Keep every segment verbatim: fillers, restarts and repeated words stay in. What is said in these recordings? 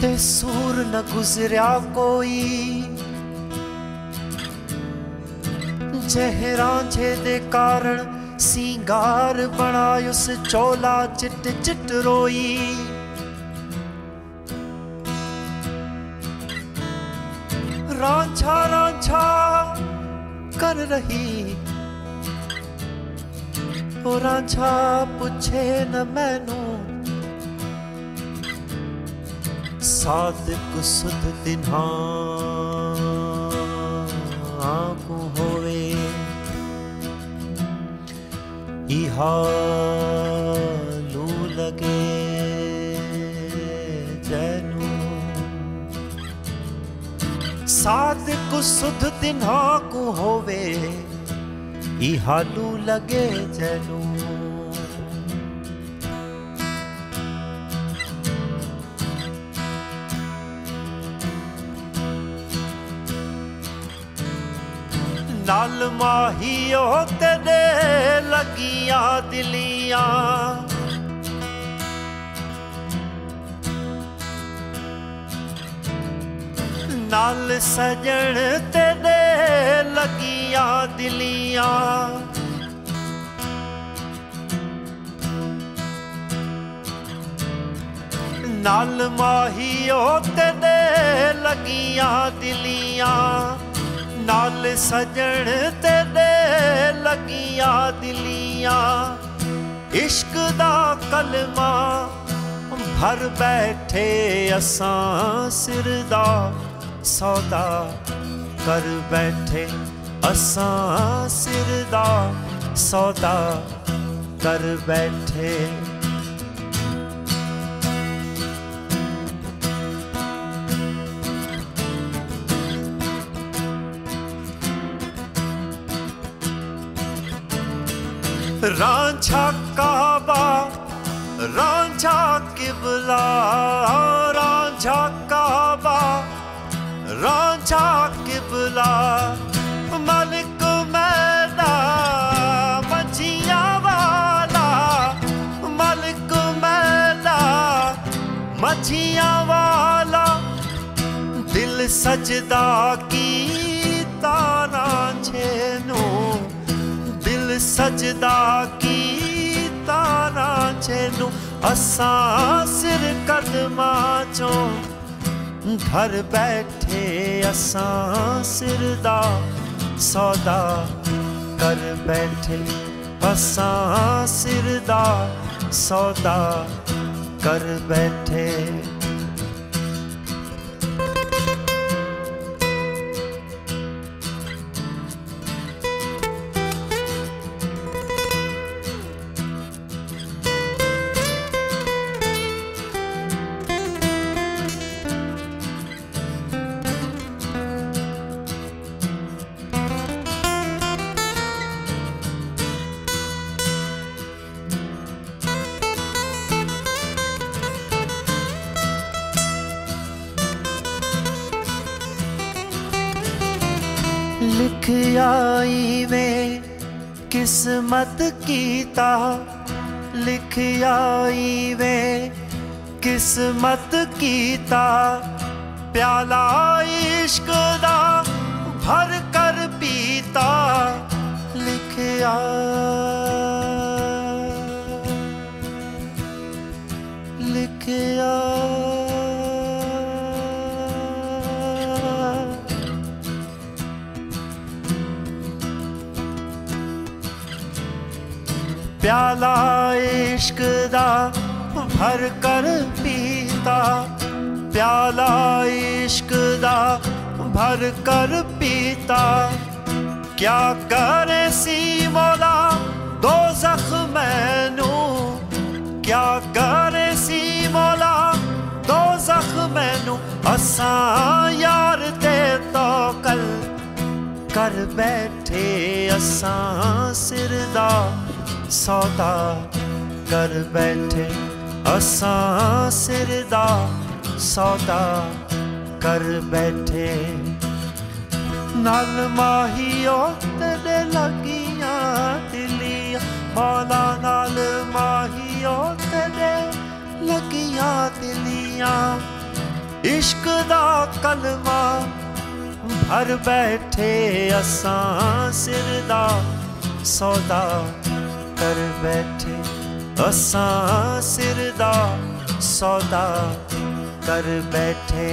बेसूर न गुजरिया कोई जह रांझे दे कारण सिंगार बनायुस चोला चिट चिट रोई। रांझा रांझा कर रही ओ रांझा पूछे न मैनू सादिक सुध दिन्हा को होवे इहालू लगे जैनू। सादिक सुध दिन्हा को होवे इहालू लगे जैनू। नाल माहियो तेरे लगिया दिलियां नाल सजन तेरे लगिया दिलियां। नाल माहियो तेरे लगिया दिलियां नाल सजन तेरे लगिया दिलियां। इश्क दा कलमा भर बैठे असां सिर दा सौदा कर बैठे असां सिर दा सौदा कर बैठे। रांझा काबा रांझा किबला रांझा काबा रांझा किबला। मलिक मैदा मछियां वाला मलिक मैदा मछियां वाला। दिल सजदा कीता रांझे नू दिल सजदा कीता रांझे नू। असां सिर कदमां चों भर बैठे असां सिर दा सौदा कर बैठे असां सिर दा सौदा कर बैठे। लिख आई में किस्मत कीता लिख आई में किस्मत कीता। प्याला इश्क दा भर कर पीता लिख आ लिख आ। प्याला इश्क दा भर कर पीता प्याला इश्क दा भर कर पीता। क्या करे सी मौला दो जख्म मैनू क्या करे सी मौला दो जख्म मैनू। असां यार ते तो कल कर बैठे असां सिर दा सौदा कर बैठे असां सिर दा सौदा कर बैठे। नाल माहियो तेरे लगियां दिलियां मौला नाल माहियो तेरे लगियां दिलियां। इश्क दा कलमा भर बैठे असां सिर दा सौदा कर बैठे असां सिर दा सौदा कर बैठे।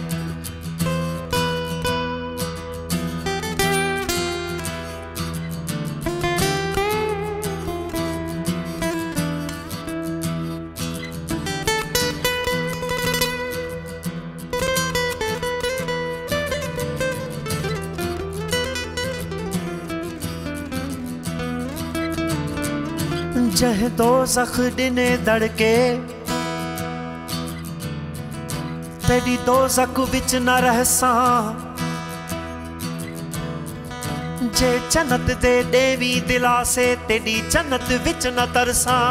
जह दो ज़ख दिने दड़के तेरी दो ज़ख विच न रहसां जे जन्नत दे देवी दिलासे तेरी जन्नत विच न तरसां।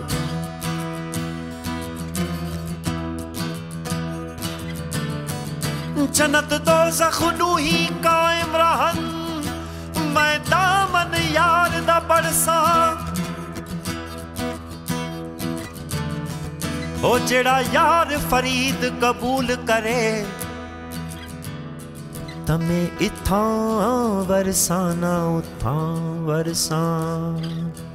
जन्नत दो ज़ख नू ही कायम रहन मैं दामन यार दा बरसां। ओ जेड़ा यार फरीद कबूल करे तमें इत्थां वरसाना उत्थां वरसां।